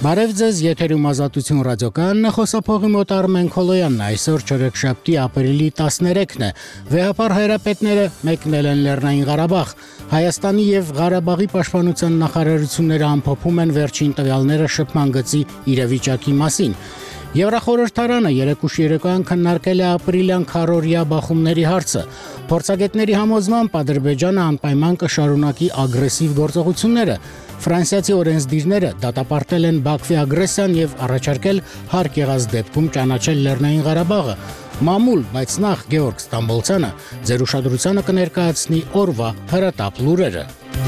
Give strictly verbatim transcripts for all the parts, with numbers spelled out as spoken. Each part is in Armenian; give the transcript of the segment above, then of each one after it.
Բարև ձեզ, եթերում Ազատություն ռադիոկայանն է, խոսափողի մոտ Արմեն Քոլոյանն է, այսօր չորեքշաբթի ապրիլի տասներեքն է, վեհապար հայրապետները մեկնել են Լեռնային Ղարաբաղ, Հայաստանի և Ղարաբաղի պաշտպանության նախարարությունները ամփոփում են վերջին տվյալները շփման գծի իրավիճակի մասին։ Եվրախորհրդարանը երեկ ուշ երեկոյան քննարկել է ապրիլյան քառօրյա բախումների հարցը։ Փորձագետների համոզմամբ Ադրբեջանը անպայման կշարունակի ագրեսիվ գործողությունները։ Ֆրանսիացի օրենսդիրները դատապարտել են Բաքվի ագրեսիան և առաջարկել հարկ եղած դեպքում ճանաչել Լեռնային Ղարաբաղը։ Մամուլ, բայց նախ Գեորգ Ստամբոլցյանը ձեր ուշադրությանը կներկայացնի օրվա հրատապ լուրերը։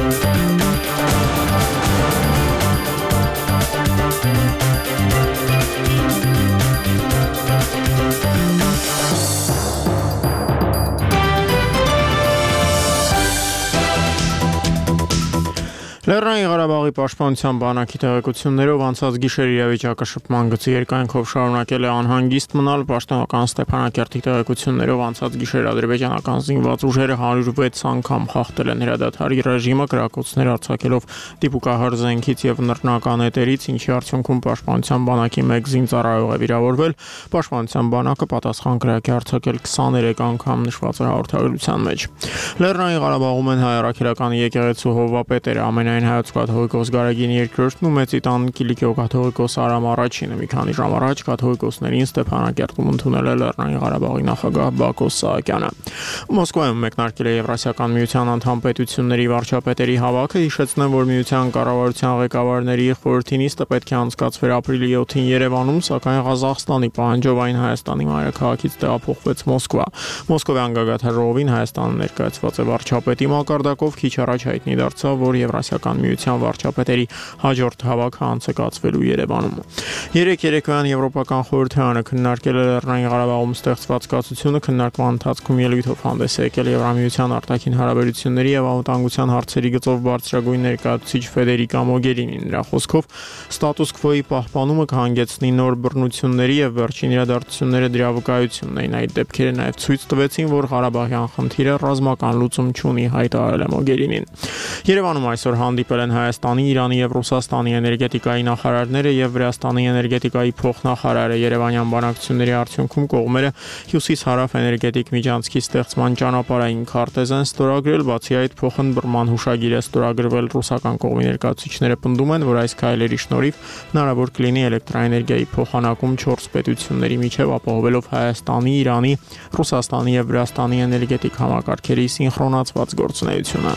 Լեռնային Ղարաբաղի պաշտպանության բանակի տեղեկություններով անցած գիշեր իրավիճակը շփման գծի երկայնքով շարունակել է անհանգիստ մնալ։ Պաշտոնական Ստեփանակերտի տեղեկություններով անցած գիշեր ադրբեջանական զինված ուժերը հարյուր վեց անգամ խախտել են հրադադարի ռեժիմը, կրակոցներ արձակելով դիպուկահար զենքից եւ նռնական էտերից, ինչի արդյունքում պաշտպանության բանակի մեկ զինծառայող է վիրավորվել։ Պաշտպանության բանակը պատասխան կրակ է արձակել քսաներեք անգամ, նշված է հաղորդագրության մեջ։ Լեռնային Ղարաբաղում են հայ առաքելական եկեղեցու հովվապետերը, ամենայն Հայոց կաթողիկոս Գարեգին երկրորդն ու Մեծիտան Կիլիկիո կաթողիկոս Արամ առաջինը։ Մի քանի ժամ առաջ կաթողիկոսներին Ստեփանակերտում ընդունել է Լեռնային Ղարաբաղի նախագահ Բակո Սահակյանը։ Մոսկվայում մեկնարկել է Եվրասիական միության անդամ պետությունների վարչապետերի հավաքը։ Հիշեցնեմ, որ միության կառավարության ղեկավարների խորհրդի նիստը պետք է անցկացվեր ապրիլի յոթին Երևանում, սակայն Ղազախստանի պահանջով այն Հայաստանի մայրաքաղաքից տեղափոխվեց Մոսկվա։ Մոսկովյան գագաթար ժողովին Հայաստանը ներկայացված է վարչապետի մակարդակով, քիչ առաջ հայտնի դարձավ, որ Եվրասիական միության վարչապետերի հաջորդ հավաքը անցկացվելու Երևանում։ Երեկ երեկոյան Եվրոպական խորհրդարանը քննարկել է Լեռնային Ղարաբաղում ստեղծված կացությունը, քննարկման ընթացքում ելույթով հանդես է եկել Եվրամիության արտաքին հարաբերությունների եւ անվտանգության հարցերի գծով բարձրագույն ներկայացուցիչ Ֆեդերիկա Մոգերինին։ Նրա խոսքով ստատուս քվոյի պահպանումը կհանգեցնի նոր բռնությունների եւ վերջին իրադարձությունները դրա վկայությունն էին։ Այդ դեպքերը նաեւ ցույց տվեցին, որ Ղարաբաղյան խնդիրը ռազմական լուծում չունի, հայտարարել է Մոգերինին։ Երևանում այսօր հանդիպել են Հայաստանի, Իրանի եւ Ռուսաստանի էներգետիկայի նախարարները եւ Վրաստանի էներգետիկայի փոխնախարարը։ Երևանյան բանակցությունների արդյունքում կողմերը հյուսիս-հարավ էներգետիկ միջանցքի ստեղծման ճանապարհային քարտեզ են ստորագրել։ Բացի այդ, փոխընդբռնման հուշագիր է ստորագրվել։ Ռուսական կողմի ներկայացուցիչները պնդում են, որ այս քայլերի շնորհիվ հնարավոր կլինի էլեկտրաէներգիայի փոխանակում չորս պետությունների միջև, ապահովելով Հայաստանի, Իրանի, Ռուսաստանի եւ Վրաստանի էներգետիկ համակարգերի սինխրոնացված գործունեությունը։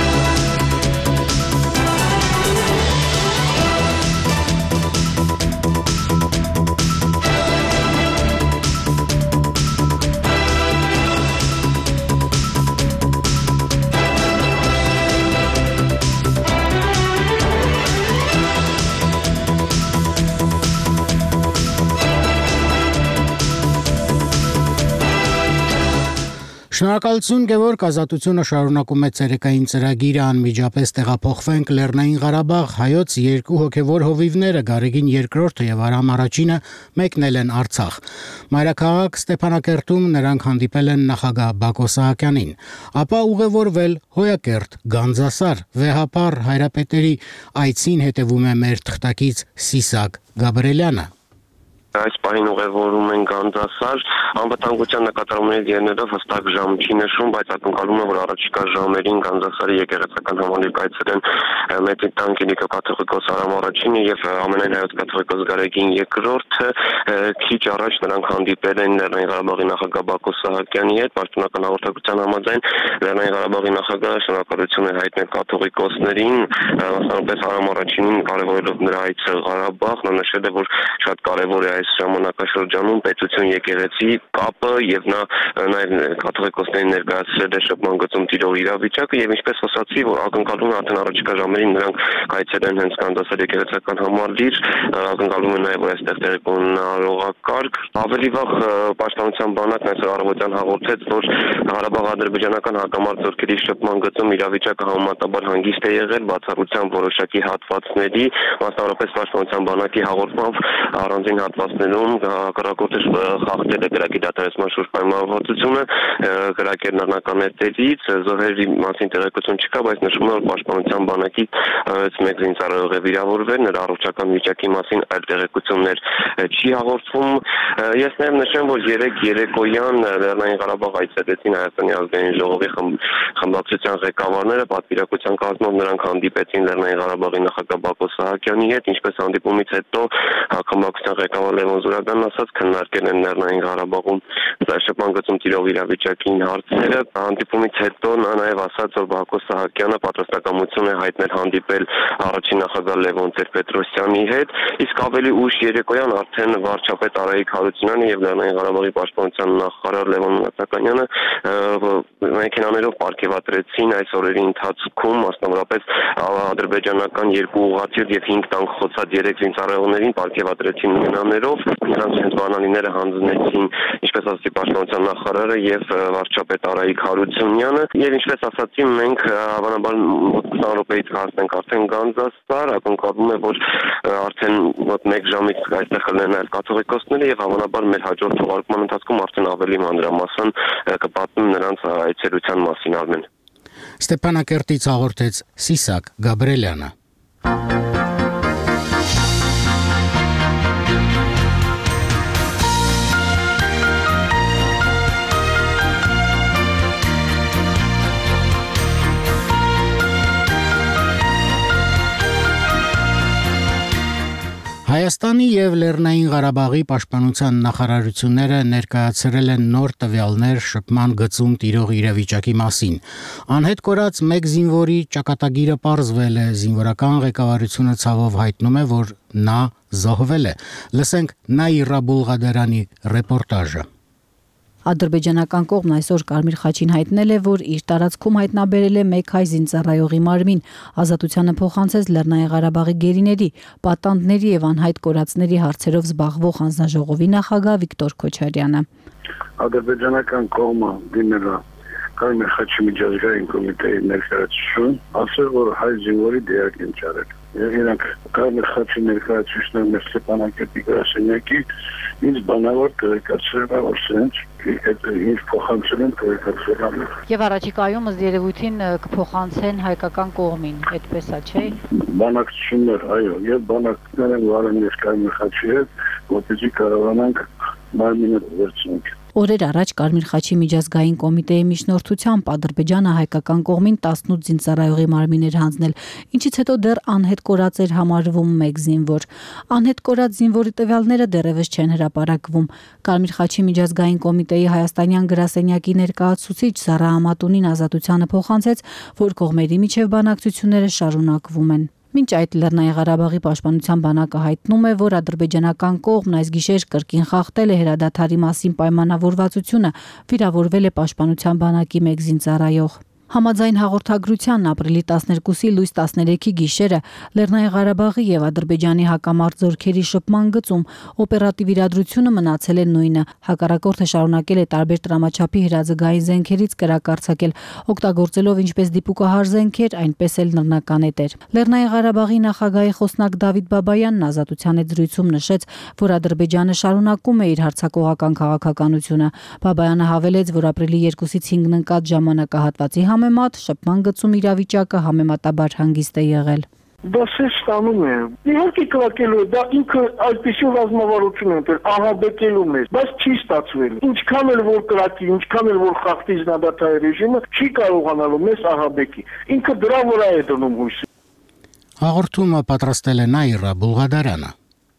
Շնորհակալություն Գևորգ, Ազատությունը շարունակում է ցերեկային ծրագիրը, անմիջապես տեղափոխվենք Լեռնային Ղարաբաղ։ Հայոց երկու հոգևոր հովիվները Գարեգին երկրորդը եւ Արամ առաջինը մեկնել են Արցախ։ Մայրաքաղաք Ստեփանակերտում նրանք հանդիպել են նախագահ Բակո Սահակյանին, ապա ուղևորվել Հոյակերտ, Գանձասար, վեհապար հայրապետերի այցին հետևում է մեր թղթակից Սիսակ Գաբրելյանը։ Այս պահին ուղևորում են Գանձասար, անվտանգության նկատառումների ելնելով հստակ ժամ չի նշում, բայց ակնկալում է, որ առաջիկա ժամերին Գանձասարի եկեղեցական համալիր կայցելեն Մեծիտան Կիլիկիո կաթողիկոս Արամ առաջինը եւ ամենայն հայոց կաթողիկոս Գարեգին երկրորդը։ Քիչ առաջ նրանք հանդիպել են Լեռնային Ղարաբաղի նախագահ Բակո Սահակյանի հետ, պաշտոնական հաղորդակցության համաձայն Լեռնային Ղարաբաղի նախագահը շնորհակալություն է հայտնել կաթողիկոսներին, մասնավորապես Արամ առաջինին, կարևորելով նրա այցը Ղարաբաղ, նա նշել է, որ շատ կարևոր է այս ժամանակաշրջանում պետություն եկեղեցի կապը եւ նա նաեւ կաթողիկոսներին ներկայացրել է շփման գծում տիրող իրավիճակը եւ ինչպես ասացի, որ ակնկալում է արդեն առաջիկա ժամերին նրանք կայցելեն հենց Գանձասար եկեղեցական համալիր, ակնկալում է նաեւ որ այստեղ տեղի կունենա ռողակարգ։ Ավելի վաղ պաշտպանության բանակն այսօր առավոտյան հաղորդեց, որ Ղարաբաղ-ադրբեջանական հակամարտ զորքերի շփման գծում իրավիճակը համեմատաբար հանգիստ է եղել, բացառությամբ որոշակի հատվածների, մասնավորապես պաշտպանության բանակի հաղորդմամբ առանձին հատված դասներում հակառակորդը խախտել է գրակի դատարեցման շուրջ պայմանավորվածությունը, գրակի նռնականետերից զոհերի մասին տեղեկություն չկա, բայց նշվում է, որ պաշտպանության բանակի մեկ զինծառայող է վիրավորվել, նրա առողջական վիճակի մասին այլ տեղեկություններ չի հաղորդվում։ Ես նաև նշեմ, որ երեք երեկոյան Լեռնային Ղարաբաղ այցելեցին Հայաստանի ազգային ժողովի խմբակցության ղեկավարները, պատվիրակության կազմով նրանք հանդիպեցին Լեռնային Ղարաբաղի նախագահ Բակո Սահակյանի հետ, ինչպես հանդիպումից հետո խմբակցության ղեկավար Լևոն Զուրաբյանն ասաց, քննարկել են Լեռնային Ղարաբաղում շփման գծում տիրող իրավիճակին հարցերը։ Հանդիպումից հետո նա նաև ասաց, որ Բակո Սահակյանը պատրաստակամություն է հայտնել հանդիպել առաջին նախագահ Լևոն Տեր-Պետրոսյանի հետ, իսկ ավելի ուշ երեկոյան արդեն վարչապետ Արայիկ Հարությունյանը եւ Լեռնային Ղարաբաղի պաշտպանության նախարար Լևոն Մնացականյանը մեքենաներով պարգևատրեցին այս օրերի ընթացքում մասնավորապես ադրբեջանական երկու ուղղաթիռ եւ հինգ տանկ խոցած երեք զինծառայողներին պարգևատրեցին մեքենաներով, նրանց հենց բանալիները հանձնեցին, ինչպես ասացի պաշտպանության նախարարը եւ վարչապետ Արայիկ Հարությունյանը, եւ ինչպես ասացի, մենք հավանաբար մոտ քսան րոպեից կհասնենք արդեն Գանձասար, ակնկալվում է, որ արդեն մոտ մեկ ժամից այստեղ կլինեն այլ կաթողիկոսները եւ հավանաբար մեր հաջորդ թողարկման ընթացքում արդեն ավելի մանրամասն կպատմեմ նրանց այցելության մասին Արմեն։ Ստեփանակերտից հաղորդեց Սիսակ Գաբրելյանը։ Հայաստանի եւ Լեռնային Ղարաբաղի պաշտպանության նախարարությունները ներկայացրել են նոր տվյալներ շփման գծում տիրող իրավիճակի մասին։ Անհետ կորած մեկ զինվորի ճակատագիրը պարզվել է, զինվորական ղեկավարությունը ցավով հայտնում է, որ նա զոհվել է։ Լսենք Նաիրա Բուլղադարյանի ռեպորտաժը։ Ադրբեջանական կողմն այսօր Կարմիր խաչին հայտնել է, որ իր տարածքում հայտնաբերել է մեկ հայ զինծառայողի մարմին, ազատությանը փոխանցեց Լեռնային Ղարաբաղի գերիների, պատանդների եւ անհայտ կորածների հարցերով զբաղվող հանձնաժողովի նախագահ Վիկտոր Քոչարյանը։ Ադրբեջանական կողմը դիմել է Կարմիր խաչի միջազգային կոմիտեի ներկայացուցիչին, ասել, որ հայ զինվորի դերակ են ճարել։ Իրանք Կարմիր խաչի ներկայացուցիչն մեր Ստեփանակերտի գրասենյակի ինձ բանավոր տեղեկացրել է, որ սենց ինձ փոխանցել են տեղեկացրել։ Եվ առաջիկայում ըստ երևույթին կփոխանցեն հայկական կողմին, այդպես է, չէ՞։ Բանակցություններ, այո, եւ բանակցություններ են վարել մեր Կարմիր խաչի հետ, որպեսզի կարողանանք մարմինը վերցնենք։ Օրեր առաջ Կարմիր խաչի միջազգային կոմիտեի միջնորդությամբ Ադրբեջանը հայկական կողմին տասնութ զինծառայողի մարմիններ հանձնել, ինչից հետո դեռ անհետ կորած էր համարվում մեկ զինվոր։ Անհետ կորած զինվորի տվյալները դեռևս չեն հրապարակվում։ Կարմիր խաչի միջազգային կոմիտեի հայաստանյան գրասենյակի ներկայացուցիչ Զարա Ամատունին ազատությանը փոխանցեց, որ կողմերի միջև բանակցությունները շարունակվում են։ Մինչ այդ Լեռնային Ղարաբաղի պաշտպանության բանակը հայտնում է, որ ադրբեջանական կողմն այս գիշեր կրկին խախտել է հրադադարի մասին պայմանավորվածությունը, վիրավորվել է պաշտպանության բանակի մեկ զինծառայող։ Համաձայն հաղորդագրության ապրիլի տասներկուսի լույս տասներեքի գիշերը Լեռնային Ղարաբաղի եւ Ադրբեջանի հակամարտ զորքերի շփման գծում օպերատիվ իրադրությունը մնացել է նույնը։ Հակառակորդը շարունակել է տարբեր տրամաչափի հրաձգային զենքերից կրակարծակել, օգտագործելով ինչպես դիպուկահար զենքեր, այնպես էլ նռնականետեր։ Լեռնային Ղարաբաղի նախագահի խոսնակ Դավիթ Բաբայանն ազատության հետ զրույցում նշեց, որ Ադրբեջանը շարունակում է իր հարձակողական քաղաքականությունը։ Բաբայանը հավելեց, որ ապրիլի երկուսից հինգն ընկած ժամանակահատվածի համեմատ շփման գծում իրավիճակը համեմատաբար հանգիստ է եղել։ Դա սեզ ստանում է։ Իհարկե կրակելու է, դա ինքը այդպիսի ռազմավարություն է, ահաբեկելու մեզ, բայց չի ստացվել։ Ինչքան էլ որ կրակի, ինչքան էլ որ խախտի զինադատարի ռեժիմը, չի կարողանալու մեզ ահաբեկի։ Ինքը դրա վրա է դնում հույսը։ Հաղորդումը պատրաստել է Նաիրա Բուլղադարյանը։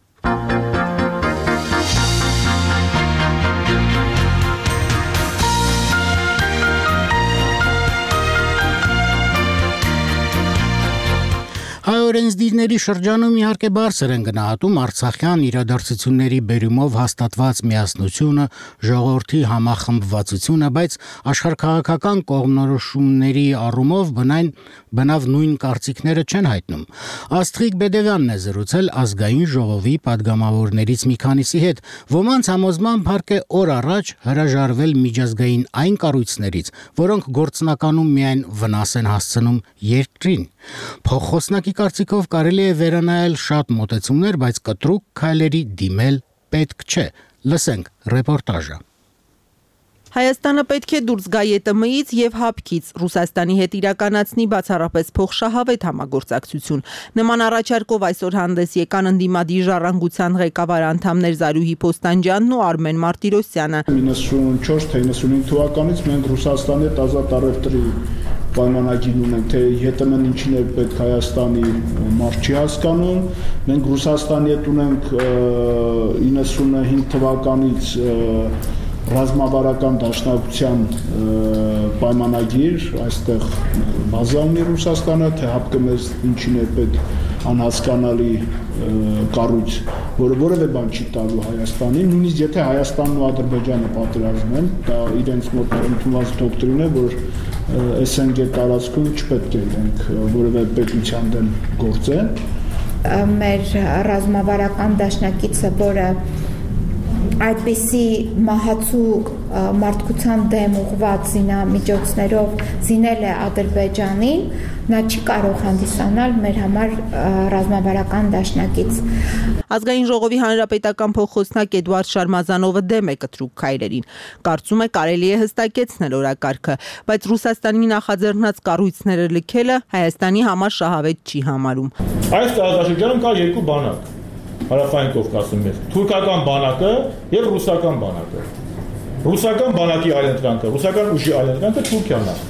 Օրենսդիրների շրջանում իհարկե բարձր են գնահատում արցախյան իրադարձությունների բերումով հաստատված միասնությունը, ժողովրդի համախմբվածությունը, բայց աշխարհաքաղաքական կողմնորոշումների առումով բնայն բնավ նույն կարծիքները չեն հայտնում։ Աստղիկ Բեդևյանն է զրուցել ազգային ժողովի падգամավորներից մի քանիսի հետ, ոմանց համոզմամբ հարկ է օր առաջ հրաժարվել միջազգային այն կառույցներից, որոնք գործնականում միայն վնաս են հասցնում երկրին։ Փոխոսնակի կարծիքով կարելի է վերանայել շատ մոտեցումներ, բայց կտրուկ քայլերի դիմել պետք չէ։ Լսենք ռեպորտաժը։ Հայաստանը պետք է դուրս գա Ե Տ Մ-ից եւ հապկից, Ռուսաստանի հետ իրականացնի բացառապես փոխշահավետ համագործակցություն։ Նման առաջարկով այսօր հանդես եկան ընդդիմադիր ժառանգության ղեկավար անդամներ Զարուհի Փոստանջյանն ու Արմեն Մարտիրոսյանը։ իննսունչորս թե իննսունհինգ թվականից մենք Ռուսաստանի հետ ազատ առևտրի պայմանագիր ունենք, թե Ե Տ Մ-ն ինչին է պետք Հայաստանի մարդ չի հասկանում։ Մենք Ռուսաստանի հետ ունենք իննսունհինգ թվականից ռազմավարական դաշնակցության պայմանագիր, այստեղ բազա ունի Ռուսաստանը, թե հապկը մեզ ինչին է պետք անհասկանալի կառույց, որը որևէ բան չի տալու Հայաստանին, նույնիսկ եթե Հայաստանն ու Ադրբեջանը պատերազմեն, դա իրենց մոտ ընդունված դոկտրին է, որ S N G տարածքում չպետք է իրենք որևէ պետության դեմ գործեն։ Մեր ռազմավարական դաշնակիցը, որը այդպիսի մահացու մարդկության դեմ ուղղված զինամիջոցներով զինել է Ադրբեջանին, նա չի կարող հանդիսանալ մեր համար ռազմավարական դաշնակից։ Ազգային ժողովի հանրապետական փոխխոսնակ Էդուարդ Շարմազանովը դեմ է կտրուկ քայլերին։ Կարծում է կարելի է հստակեցնել օրակարգը, բայց Ռուսաստանի նախաձեռնած կառույցները լքելը Հայաստանի համար շահավետ չի համարում։ Այս տարածաշրջանում կա երկու բանակ։ Հարավային Կովկասում մեզ թուրքական բանակը եւ ռուսական բանակը։ Ռուսական բանակի այլընտրանքը, ռուսական ուժի այլընտրանքը Թուրքիան է։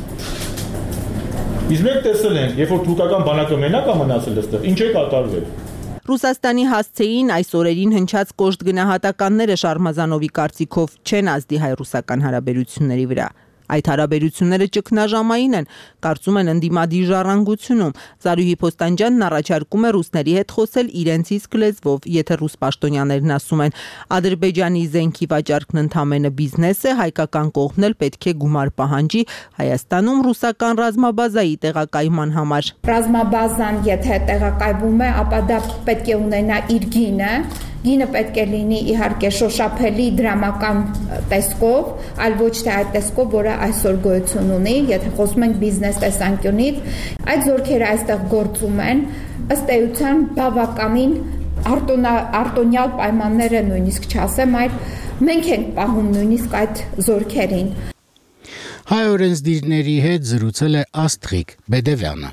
Իսկ մենք տեսել ենք, երբ որ թուրքական բանակը մենակ է մնացել այստեղ, ինչ է կատարվել։ Ռուսաստանի հասցեին այս օրերին հնչած կոշտ գնահատականները Շարմազանովի կարծիքով չեն ազդի հայ-ռուսական հարաբերությունների վրա։ Այդ հարաբերությունները ճգնաժամային են, կարծում են ընդդիմադիր ժառանգությունում։ Զարուհի Փոստանջյանն առաջարկում է ռուսների հետ խոսել իրենց իսկ լեզվով, եթե ռուս պաշտոնյաներն ասում են Ադրբեջանի զենքի վաճառքն ընդամենը բիզնես է, հայկական կողմն էլ պետք է գումար պահանջի Հայաստանում ռուսական ռազմաբազայի տեղակայման համար։ Ռազմաբազան եթե տեղակայվում է, ապա դա պետք է ունենա իր գինը։ Գինը պետք է լինի իհարկե շոշափելի դրամական տեսքով, այլ ոչ թե այդ տեսքով, որը այսօր գոյություն ունի, եթե խոսում ենք բիզնես տեսանկյունից, այդ զորքերը այստեղ գործում են, ըստ էության բավականին արտոնյալ պայմանները նույնիսկ չասեմ, այլ մենք ենք պահում նույնիսկ այդ զորքերին։ Հայ օրենսդիրների հետ զրուցել է Աստղիկ Բեդևյանը։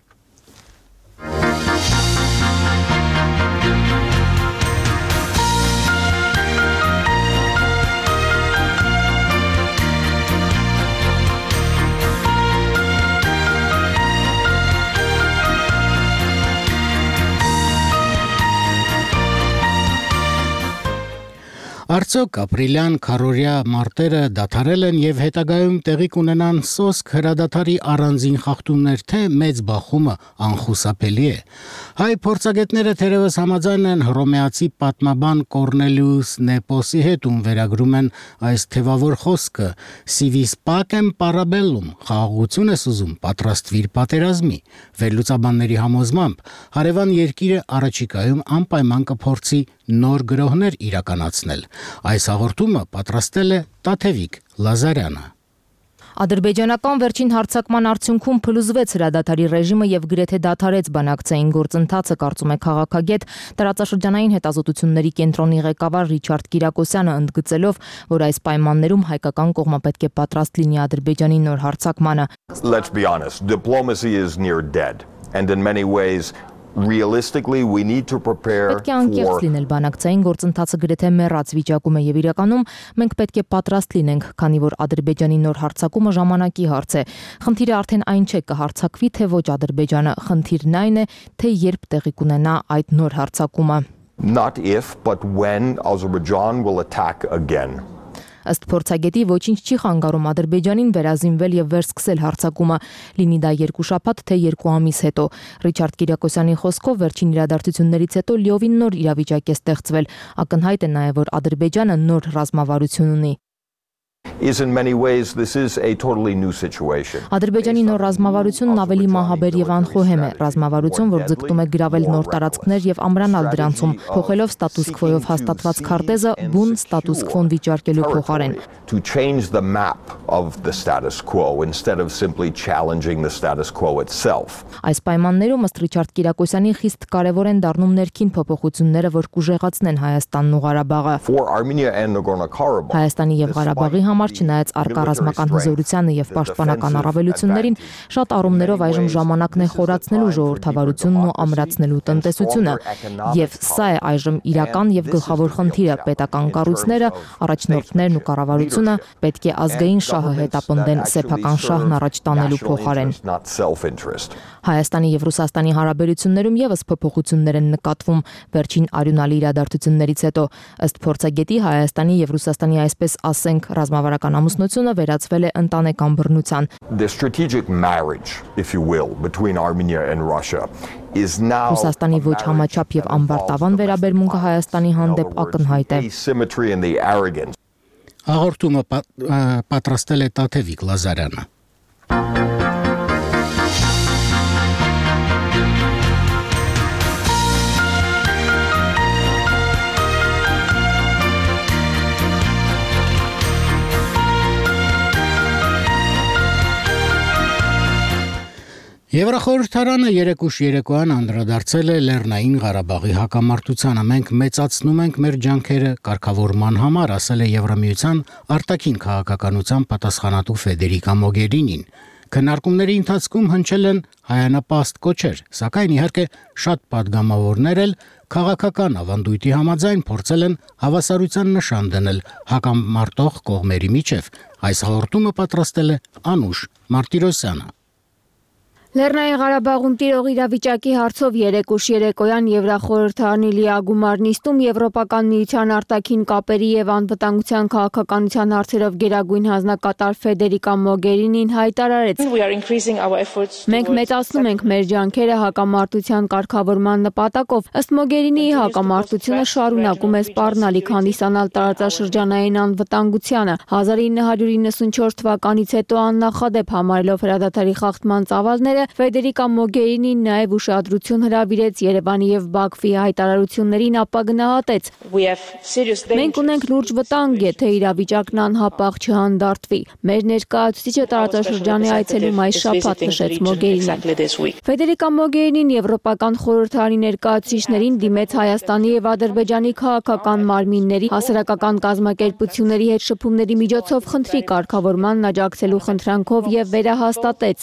Արդյոք ապրիլյան քարորյա մարտերը դադարել են եւ հետագայում տեղի կունենան սոսկ հրադադարի առանձին խախտումներ, թե մեծ բախումը անխուսափելի է։ Հայ փորձագետները թերևս համաձայն են հռոմեացի պատմաբան Կորնելիուս Նեպոսի հետ, ում վերագրում են այս թևավոր խոսքը. «Si vis pacem parabellum», խաղաղություն ես ուզում, պատրաստվիր պատերազմի։ Վերլուծաբանների համոզմամբ հարևան երկիրը առաջիկայում անպայման կփորձի նոր գրոհներ իրականացնել։ Այս հաղորդումը պատրաստել է Տաթևիկ Լազարյանը։ Ադրբեջանական վերջին հարձակման արդյունքում փլուզվեց հրադադարի ռեժիմը եւ գրեթե դադարեց բանակցային գործընթացը, կարծում է քաղաքագետ, տարածաշրջանային հետազոտությունների կենտրոնի ղեկավար Ռիչարդ Կիրակոսյանը, ընդգծելով, որ այս պայմաններում հայկական կողմը պետք է պատրաստ լինի Ադրբեջանի նոր հարձակմանը։ Let's be honest, diplomacy is near dead, and in many ways realistically we need to prepare Պետք է անկեղծ լինել, բանակցային գործընթացը գրեթե մեռած վիճակում է եւ իրականում մենք պետք է պատրաստ լինենք, քանի որ Ադրբեջանի նոր հարձակումը ժամանակի հարց է։ Խնդիրը արդեն այն չէ կհարձակվի թե ոչ Ադրբեջանը, խնդիրն այն է, թե երբ տեղի կունենա այդ նոր հարձակումը։ Not if, but when Azerbaijan will attack again. Ըստ փորձագետի ոչինչ չի խանգարում Ադրբեջանին վերազինվել եւ վերսկսել հարձակումը, լինի դա երկու շաբաթ թե երկու ամիս հետո։ Ռիչարդ Կիրակոսյանի խոսքով վերջին իրադարձություններից հետո լիովին նոր իրավիճակ է ստեղծվել։ Ակնհայտ է նաեւ, որ Ադրբեջանը նոր ռազմավարություն ունի։ is in many ways this is a totally new situation. Ադրբեջանի նոր ռազմավարությունն ավելի մահաբեր եւ անխոհեմ է, ռազմավարություն, որ ձգտում է գրավել նոր տարածքներ եւ ամրանալ դրանցում, փոխելով ստատուս քվոյով հաստատված քարտեզը բուն ստատուս քվոն վիճարկելու փոխարեն. To change the map of the status quo instead of simply challenging the status quo itself. Այս պայմաններում ըստ Ռիչարդ Կիրակոսյանի խիստ կարևոր են դառնում ներքին փոփոխությունները, որ կուժեղացնեն Հայաստանն ու Ղարաբաղը. For Armenia and Nagorno-Karabakh. Հայաստանի եւ Ղարաբաղի համար չնայած առկա ռազմական հզորությանը եւ պաշտպանական առավելություններին, շատ առումներով այժմ ժամանակն է խորացնելու ժողովրդավարությունն ու ամրացնելու տնտեսությունը, եւ սա է այժմ իրական եւ գլխավոր խնդիրը. պետական կառույցները, առաջնորդներն ու կառավարությունը պետք է ազգային շահը հետապնդեն սեփական շահն առաջ տանելու փոխարեն. Հայաստանի եւ Ռուսաստանի հարաբերություններում եւս փոփոխություններ են նկատվում վերջին արյունալի իրադարձություններից հետո. Ըստ փորձագետի Հայաստանի եւ Ռուսաստանի այսպես ասենք ռազմավարական ամուսնությունը վերածվել է ընտանեկան բռնության. The strategic marriage, if you will, between Armenia and Russia is now Ռուսաստանի ոչ համաչափ եւ ամբարտավան վերաբերմունքը Հայաստանի հանդեպ ակնհայտ է. Asymmetry and the arrogance. Հաղորդումը պատրաստել է Տաթևիկ Լազարյանը. Եվրախորհրդարանը երեկ ուշ երեկոյան անդրադարձել է Լեռնային Ղարաբաղի հակամարտությանը. Մենք մեծացնում ենք մեր ջանքերը կարգավորման համար, ասել է Եվրամիության արտաքին քաղաքականության պատասխանատու Ֆեդերիկա Մոգերինին. Քննարկումների ընթացքում հնչել են հայանապաստ կոչեր, սակայն իհարկե շատ պատգամավորներ էլ քաղաքական ավանդույթի համաձայն փորձել են հավասարության նշան դնել հակամարտող կողմերի միջև. Այս հաղորդումը պատրաստել է Անուշ Մարտիրոսյանը. Լեռնային Ղարաբաղում տիրող իրավիճակի հարցով երեկ ուշ երեկոյան Եվրախորհրդարանի լիագումար նիստում Եվրոպական միության արտաքին կապերի եւ անվտանգության քաղաքականության հարցերով գերագույն հանձնակատար Ֆեդերիկա Մոգերինին հայտարարեց. Մենք մեծացնում ենք մեր ջանքերը հակամարտության կարգավորման նպատակով. ըստ Մոգերինիի հակամարտությունը շարունակում է սպառնալիք հանդիսանալ տարածաշրջանային անվտանգությանը. հազար ինը հարյուր իննսունչորս թվականից հետո աննախադեպ համարելով հրադադարի խախտման ծավալները Ֆեդերիկա Մոգերինին նաև ուշադրություն հրավիրեց Երևանի եւ Բաքվի հայտարարություններին, ապա գնահատեց. Մենք ունենք լուրջ վտանգ, եթե իրավիճակն անհապաղ չհանդարտվի. Մեր ներկայացուցիչը տարածաշրջանի այցելում այս շաբաթ նշեց Մոգերինին. Ֆեդերիկա Մոգերինին Եվրոպական խորհրդարանի ներկայացուցիչներին դիմեց Հայաստանի եւ Ադրբեջանի քաղաքական մարմինների, հասարակական կազմակերպությունների հետ շփումների միջոցով խնդրի կարգավորմանն աջակցելու խնդրանքով եւ վերահաստատեց.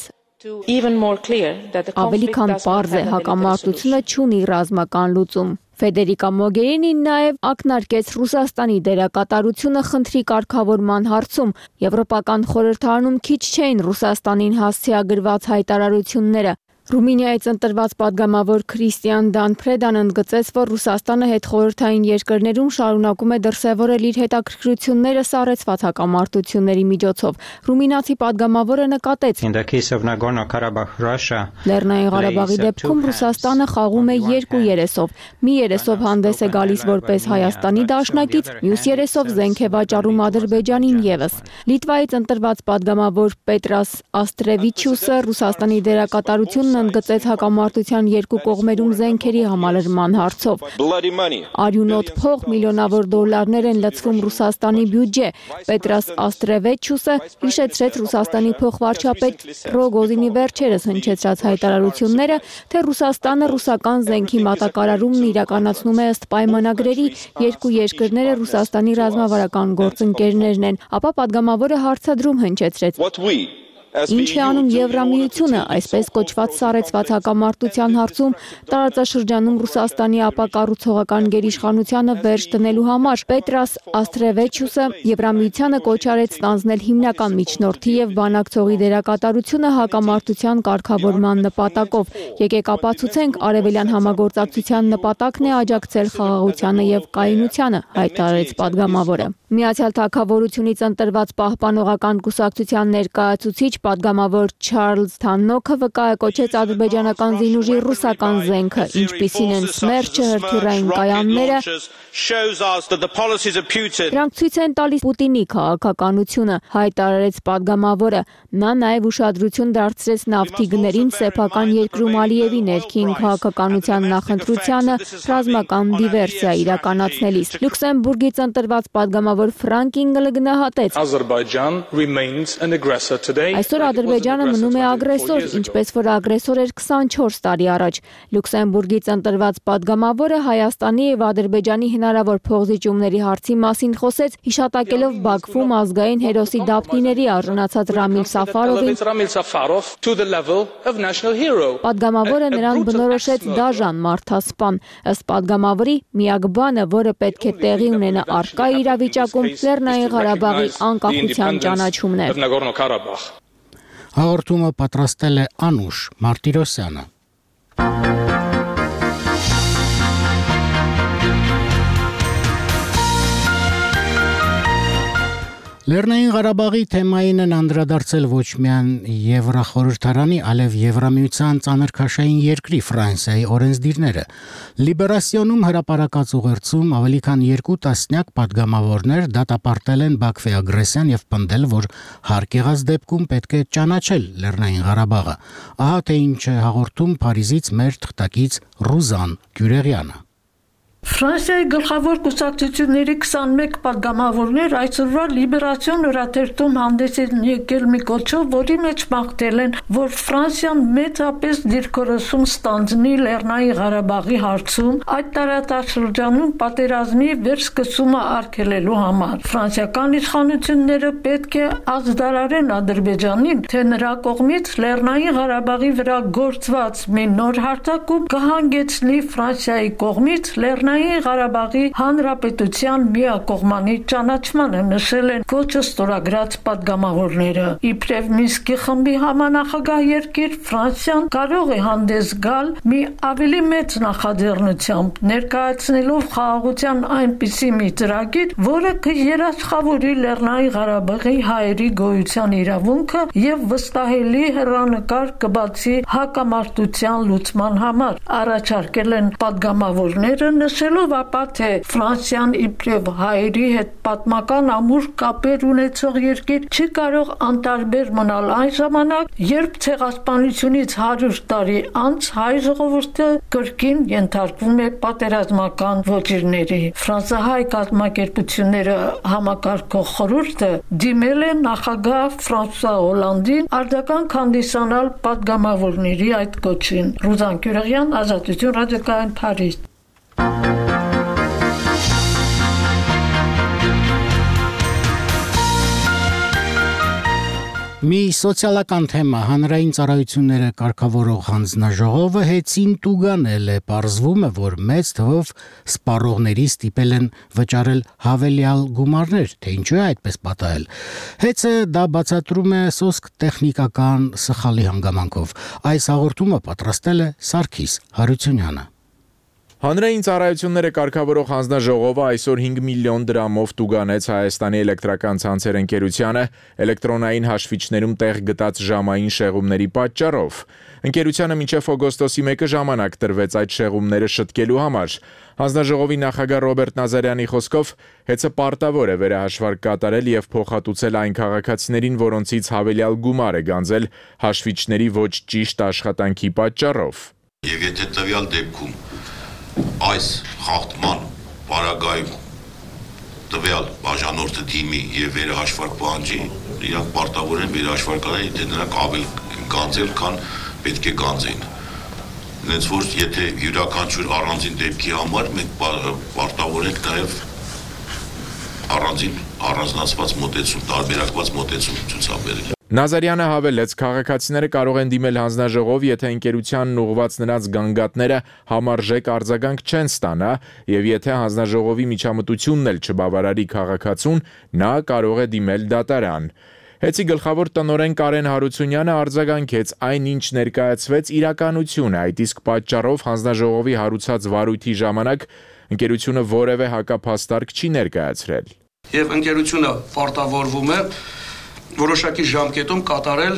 Ավելի քան պարզ է, հակամարտությունը չունի ռազմական լուծում. Ֆեդերիկա Մոգերինին նաև ակնարկեց Ռուսաստանի դերակատարությունը խնդրի կարգավորման հարցում. Եվրոպական խորհրդարանում քիչ չէին Ռուսաստանին հասցեագրված հայտարարությունները. Ռումինիայից ընտրված падգամավոր Քրիստիան Դանփրեդան ընդգծեց, որ Ռուսաստանը հետխորհրդային երկրներում շարունակում է դրսևորել իր հետաքրքրությունները սառեցված հակամարտությունների միջոցով։ Ռումինացի падգամավորը նկատեց. Լեռնային Ղարաբաղի դեպքում Ռուսաստանը խաղում է երկու երեսով։ Մի երեսով հանդես է գալիս որպես Հայաստանի դաշնակից, մյուս երեսով զենք է վաճառում Ադրբեջանին եւս։ Լիտվայից ընտրված падգամավոր Պետրաս Աստրևիչյուսը Ռուսաստանի դերակատարությունն ընդգծեց հակամարտության երկու կողմերում զենքերի համալրման հարցով։ Արյունոտ փող միլիոնավոր դոլարներ են լցվում Ռուսաստանի բյուջե։ Պետրաս Աստրևեչյուսը հիշեցրեց Ռուսաստանի փոխվարչապետ Ռոգոզինի վերջերս հնչեցրած հայտարարությունները, թե Ռուսաստանը ռուսական զենքի մատակարարումն իրականացնում է ըստ պայմանագրերի, երկու երկրները Ռուսաստանի ռազմավարական գործընկերներն են, ապա падգամավորը հարցադրում հնչեցրեց. Ինչ է անում Եվրամիությունը, այսպես կոչված սառեցված հակամարտության հարցում տարածաշրջանում Ռուսաստանի ապակառուցողական գերիշխանությանը վերջ դնելու համար։ Պետրաս Աստրևեչյուսը Եվրամիությանը կոչ արեց ստանձնել հիմնական միջնորդի եւ բանակցողի դերակատարությունը հակամարտության կարգավորման նպատակով։ Եկեք ապացուցենք, արևելյան համագործակցության նպատակն է աջակցել խաղաղությանը եւ կայունությանը, հայտարարեց падգամավորը։ Միացյալ Թագավորությունից ընտրված պահպանողական կուսակցության ներկայացուցիչ պատգամավոր Չարլզ Թաննոքը վկայակոչեց ադրբեջանական զինուժի ռուսական զենքը, ինչպիսին են Սմերջը, հրթիռային կայանները։ Դրանք ցույց են տալիս Պուտինի քաղաքականությունը, հայտարարեց պատգամավորը։ Նա նաև ուշադրություն դարձրեց նավթի գներին սեփական երկրում Ալիևի ներքին քաղաքականության նախընտրությանը ռազմական դիվերսիա իրականացնելիս։ Լյուքսեմբուրգից ընտրված պատգամավոր Ֆրանկ Ինգլը գնահատեց. Այսօր Ադրբեջանը մնում է ագրեսոր, ինչպես որ ագրեսոր էր քսանչորս տարի առաջ։ Լյուքսեմբուրգից ընտրված պատգամավորը Հայաստանի եւ Ադրբեջանի հնարավոր փոխզիջումների հարցի մասին խոսեց, հիշատակելով Բաքվում ազգային հերոսի դափնիների արժանացած Ռամիլ Սաֆարովին։ Պատգամավորը նրան բնորոշեց դաժան մարդասպան։ Ըստ պատգամավորի, միակ բանը, որը պետք է տեղի ունենա առկա իրավիճակում, Լեռնային Ղարաբաղի անկախության ճանաչումն է։ Հաղորդումը պատրաստել է Անուշ Մարտիրոսյանը։ Լեռնային Ղարաբաղի թեմային են անդրադարձել ոչ միայն Եվրախորհրդարանի, այլև Եվրամիության ծանրքաշային երկրի Ֆրանսիայի օրենսդիրները։ Լիբերասիոնում հրապարակած ուղերձում ավելի քան երկու տասնյակ պատգամավորներ դատապարտել են Բաքվի ագրեսիան եւ պնդել, որ հարկ եղած դեպքում պետք է ճանաչել Լեռնային Ղարաբաղը։ Ահա թե ինչ է հաղորդում Փարիզից մեր թղթակից Ռուզան Գյուրեղյանը։ Ֆրանսիայի գլխավոր կուսակցությունների քսանմեկ պատգամավորներ այսօրվա Լիբերասիոն հրաթերթում հանդես են եկել մի կոչով, որի մեջ մաղթել են, որ Ֆրանսիան մեծապես դիրքորոշում ստանձնի Լեռնային Ղարաբաղի հարցում, այդ տարածաշրջանում պատերազմի վերսկսումը արգելելու համար։ Ֆրանսիական իշխանությունները պետք է ազդարարեն Ադրբեջանին, թե նրա կողմից Լեռնային Ղարաբաղի վրա գործված մի նոր հարձակում կհանգեցնի Ֆրանսիայի կողմից Լեռնային Ղարաբաղի Հանրապետության միակողմանի ճանաչմանը, նշել են կոչը ստորագրած պատգամավորները։ Իբրև Մինսկի խմբի համանախագահ երկիր Ֆրանսիան կարող է հանդես գալ մի ավելի մեծ նախաձեռնությամբ, ներկայացնելով խաղաղության այնպիսի մի ծրագիր, որը կերաշխավորի Լեռնային Ղարաբաղի հայերի գոյության իրավունքը եւ վստահելի հեռանկար կբացի հակամարտության լուծման համար։ Առաջարկել են պատգամավորները, նշելով ապա, թե Ֆրանսիան իբրև հայերի հետ պատմական ամուր կապեր ունեցող երկիր չի կարող անտարբեր մնալ այն ժամանակ, երբ ցեղասպանությունից հարյուր տարի անց հայ ժողովուրդը կրկին ենթարկվում է պատերազմական ոճիրների։ Ֆրանսահայ կազմակերպությունները համակարգող խորհուրդը դիմել է նախագահ Ֆրանսուଆ Օլանդին արձագանք հանդիսանալ պատգամավորների այդ կոչին։ Ռուզան Գյուրեղյան, Ազատություն ռադիոկայան, Փարիզ։ Մի սոցիալական թեմա հանրային ծառայությունները կարգավորող հանձնաժողովը հեծին տուգանել է, պարզվում է, որ մեծ թվով սպառողների ստիպել են վճարել հավելյալ գումարներ, թե ինչու է այդպես պատահել։ Հեծը դա բացատրում է սոսկ տեխնիկական սխալի հանգամանքով։ Այս հաղորդումը պատրաստել է Սարգիս Հարությունյանը։ Հանրային ծառայությունները կարգավորող հանձնաժողովը այսօր հինգ միլիոն դրամով տուգանեց Հայաստանի էլեկտրական ցանցեր ընկերությանը էլեկտրոնային հաշվիչներում տեղ գտած ժամային շեղումների պատճառով։ Ընկերությանը մինչև օգոստոսի մեկը ժամանակ տրվեց այդ շեղումները շտկելու համար։ Հանձնաժողովի նախագահ Ռոբերտ Նազարյանի խոսքով հեծը պարտավոր է վերահաշվարկ կատարել եւ փոխհատուցել այն քաղաքացիներին, որոնցից հավելյալ գումար է գանձել հաշվիչների ոչ ճիշտ աշխատանքի պատճառով։ Եվ եթե տվյալ դեպքում այս խախտման պարագայում տվյալ բաժանորդը դիմի եւ վերահաշվարկ պահանջի, իրանք պարտավոր են վերահաշվարկ անել, եթե նրանք ավել գանձել, քան պետք է գանձեն։ Հենց որ եթե յուրաքանչյուր առանձին դեպքի համար մենք պարտավոր ենք նաեւ առանձին առանձնացված մոտեցում, տարբերակված մոտեցում ցուցաբերել։ Նազարյանը հավելեց, քաղաքացիները կարող են դիմել հանձնաժողով, եթե ընկերությանն ուղղված նրանց գանգատները համարժեք արձագանք չեն ստանա, եւ եթե հանձնաժողովի միջամտությունն էլ չբավարարի քաղաքացուն, նա կարող է դիմել դատարան։ Հեծի գլխավոր տնօրեն Կարեն Հարությունյանը արձագանքեց այն, ինչ ներկայացվեց իրականություն է, այդ իսկ պատճառով հանձնաժողովի հարուցած վարույթի ժամանակ ընկերությունը որևէ հակափաստարկ չի ներկայացրել։ եւ ընկերությունը պարտավորվում է որոշակի ժամկետում կատարել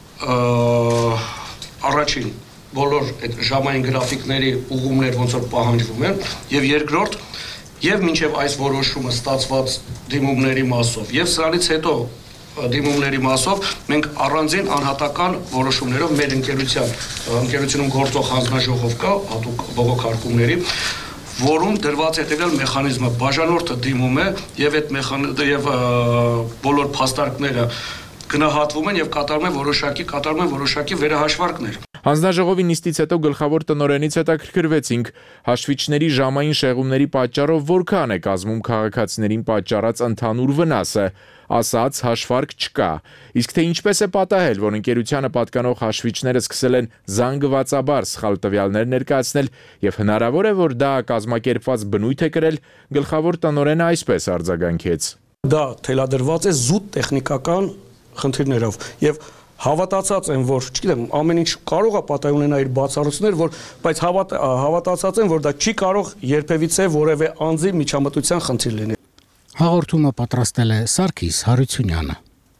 առաջին բոլոր այդ ժամային գրաֆիկների ուղումներ ոնց որ պահանջվում են եւ երկրորդ եւ մինչեւ այս որոշումը ստացված դիմումների մասով եւ սրանից հետո դիմումների մասով մենք առանձին անհատական որոշումներով մեր ընկերության ընկերությունում գործող հանձնաժողով կա հատուկ բողոքարկումների որում դրված է հետևյալ մեխանիզմը բաժանորդը դիմում է եւ այդ մեխանիզմը եւ բոլոր փաստարկները գնահատվում են եւ կատարում են որոշակի կատարում են որոշակի վերահաշվարկներ Հանձնաժողովի նիստից հետո գլխավոր տնօրենից հետաքրքրվեցինք հաշվիչների ժամային շեղումների պատճառով որքան է կազմում քաղաքացիներին պատճառած ընդհանուր վնասը, ասաց հաշվարկ չկա, իսկ թե ինչպես է պատահել, որ ընկերությանը պատկանող հաշվիչները սկսել են զանգվածաբար սխալ տվյալներ ներկայացնել եւ հնարավոր է, որ դա կազմակերպված բնույթ է կրել, գլխավոր տնօրենը այսպես արձագանքեց. Դա թելադրված է զուտ տեխնիկական խնդիրներով եւ Հավատացած եմ, որ, չգիտեմ, ամեն ինչ կարող է պատահի ունենա իր բացառություններ, որ բայց հավատ, հավատացած եմ, որ դա չի կարող երբևիցե որևէ անձի միջամտության խնդիր լինի։ Հաղորդումը պատրաստել է Սարգիս Հարությունյանը։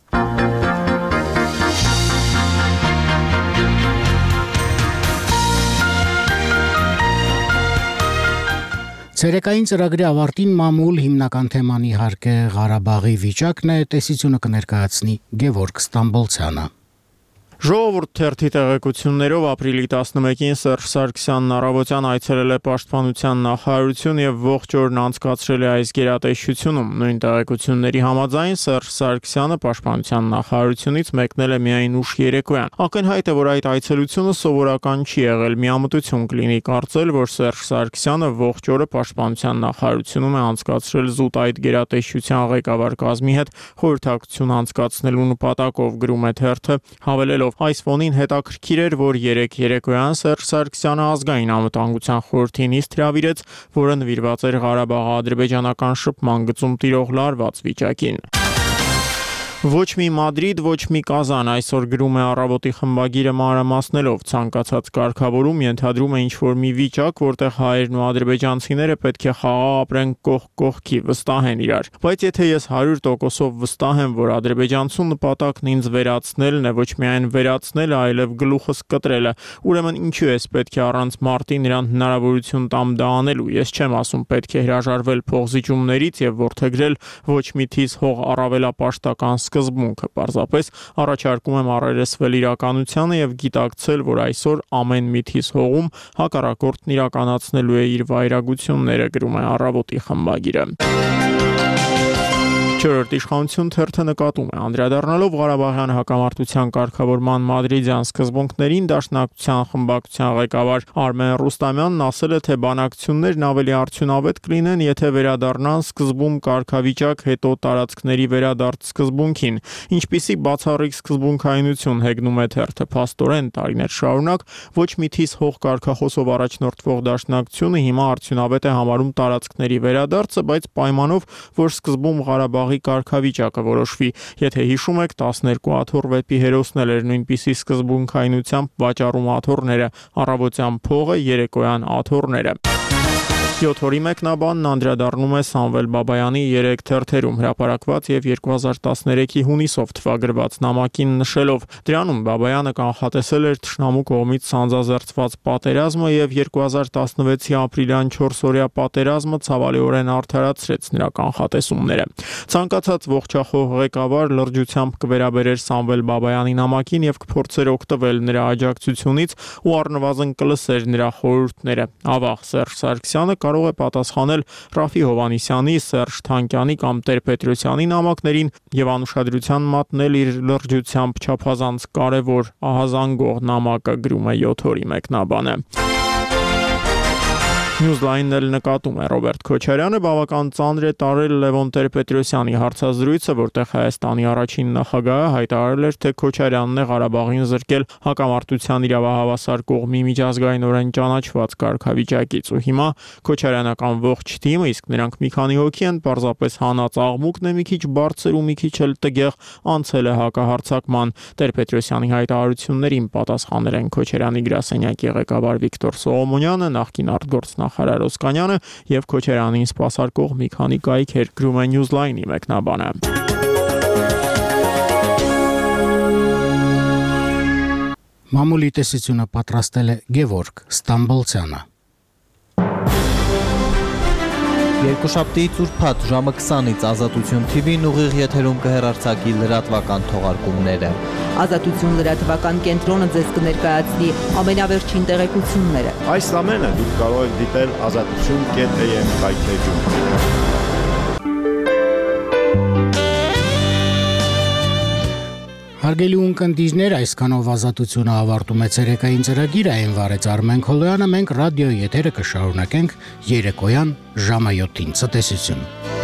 Ցերեկային ծրագրի ավարտին մամուլ հիմնական թեման իհարկե Ղարաբաղի վիճակն է, տեսությունը կներկայացնի Գևորգ Ստամբոլցյանը։ Ժողովուրդ թերթի տեղեկություններով ապրիլի տասնմեկին Սերժ Սարգսյանն առավոտյան այցելել է Պաշտպանության նախարարություն եւ ողջ օրն անցկացրել է այս գերատեսչությունում։ Նույն տեղեկությունների համաձայն Սերժ Սարգսյանը Պաշտպանության նախարարությունից մեկնել է միայն ուշ երեկոյան։ Ակնհայտ է, որ այդ այցելությունը սովորական չի եղել, միամտություն կլինի կարծել, որ Սերժ Սարգսյանը ողջ օրը Պաշտպանության նախարարությունում է անցկացրել զուտ այդ գերատեսչության ղեկավար կազմի հետ խորհրդակցություն անցկացնելու նպատակով, գրում է թերթը, հավելելով Այս ֆոնին հետաքրքիր էր, որ երեք երեկոյան Սերժ Սարգսյանը ազգային անվտանգության խորհրդի նիստ հրավիրեց, որը նվիրված էր Ղարաբաղ-ադրբեջանական շփման գծում տիրող լարված վիճակին։ Ոչ մի Մադրիդ, ոչ մի Կազան, այսօր գրում է Առավոտի խմբագիրը մանրամասնելով, ցանկացած կարգավորում ենթադրում է ինչ-որ մի վիճակ, որտեղ հայերն ու ադրբեջանցիները պետք է խաղաղ ապրեն կողք կողքի, վստահ են իրար։ Բայց եթե ես հարյուր տոկոսով վստահ եմ, որ ադրբեջանցու նպատակն ինձ վերացնելն է, ոչ միայն վերացնելը, այլև գլուխս կտրելը, ուրեմն ինչու ես պետք է առանց մարտի նրան հնարավորություն տամ դա անելու։ Ես չեմ ասում պետք է հրաժարվել փողզիջումներից եւ որդեգրել ոչ մի թիզ հող առավելապաշտական սկզբունքը, պարզապես առաջարկում եմ առերեսվել իրականությանը եւ գիտակցել, որ այսօր ամեն մի թիզ հողում հակառակորդն իրականացնելու է իր վայրագությունները, գրում է Առավոտի խմբագիրը։ Չորրորդ իշխանություն թերթը նկատում է, անդրադառնալով Ղարաբաղյան հակամարտության կարգավորման մադրիդյան սկզբունքներին, Դաշնակցության խմբակցության ղեկավար Արմեն Ռուստամյանն ասել է, թե բանակցություններն ավելի արդյունավետ կլինեն, եթե վերադառնան սկզբում կարգավիճակ, հետո տարածքների վերադարձ սկզբունքին, ինչպիսի բացառիկ սկզբունքայնություն հեգնում է թերթը, փաստորեն տարիներ շարունակ ոչ մի թիզ հող կարգախոսով առաջնորդվող Դաշնակցությունը հիմա արդյունավետ է համարում տարածքների վերադարձը, բայց պայմանով, որ սկզբում Ղարաբաղ կարգավիճակը որոշվի, եթե հիշում եք տասներկու աթոռ վեպի հերոսն էր նույնպիսի սկզբունքայնությամբ վաճառում աթոռները, առավոտյան փողը, երեկոյան աթոռները։ յոթ օրի մեկնաբանն անդրադառնում է Սամվել Բաբայանի երեք թերթերում հրապարակված եւ երկու հազար տասներեքի հունիսով թվագրված նամակին նշելով. դրանում Բաբայանը կանխատեսել էր թշնամու կողմից սանձազերծված պատերազմը եւ երկու հազար տասնվեցի ապրիլյան չորսօրյա պատերազմը ցավալիորեն արդարացրեց նրա կանխատեսումները։ Ցանկացած ողջախոհ ղեկավար լրջությամբ կվերաբերեր Սամվել Բաբայանի նամակին եւ կփորձեր օգտվել նրա աջակցությունից ու առնվազն կլսեր նրա խորհուրդները։ Ավաղ Սերժ Սարգսյանը կարող է պատասխանել Ռաֆի Հովհաննիսյանի, Սերժ Թանկյանի կամ Տեր-Պետրոսյանի նամակներին եւ անուշադրության մատնել իր լրջությամբ չափազանց կարեւոր ահազանգող նամակը, գրում է յոթ օրի մեկնաբանը։ Newsline-ն էլ նկատում է Ռոբերտ Քոչարյանը բավական ծանր է տարել Լևոն Տեր-Պետրոսյանի հարցազրույցը, որտեղ Հայաստանի առաջին նախագահը հայտարարել էր, թե Քոչարյանն է Ղարաբաղին զրկել հակամարտության իրավահավասար կողմի միջազգայինորեն ճանաչված կարգավիճակից, ու հիմա Քոչարյանական ողջ թիմը, իսկ նրանք մի քանի հոգի են, պարզապես հանած աղմուկն է մի քիչ բարձր ու մի քիչ էլ տգեղ, անցել է հակահարձակման։ Տեր-Պետրոսյանի հայտարարություններին պատասխանել են Քոչարյանի գրասենյակի ղեկավար Վիկտոր Սողոմոնյանը, նախկին արտգործնախարար նախարար Օսկանյանը եւ Քոչարյանին սպասարկող մի քանի կայքեր, գրում է Newsline-ի մեկնաբանը։ Մամուլի տեսությունը պատրաստել է Գևորգ Ստամբոլցյանը։ Երկուշաբթիից ուրբաթ ժամը քսանից Ազատություն Թի Վին ուղիղ եթերում կհեռարձակի լրատվական թողարկումները։ Ազատություն լրատվական կենտրոնը ձեզ կներկայացնի ամենավերջին տեղեկությունները։ Այս ամենը դուք կարող եք դիտել ազատություն կետ է եմ կայքեջում։ Հարգելի ունկնդիրներ, այսքանով Ազատությունը ավարտում է ցերեկային ծրագիրը, այն վարեց Արմեն Քոլոյանը, մենք ռադիոյի եթերը կշարունակենք երեկոյան ժամը յոթին։ Ցտեսություն։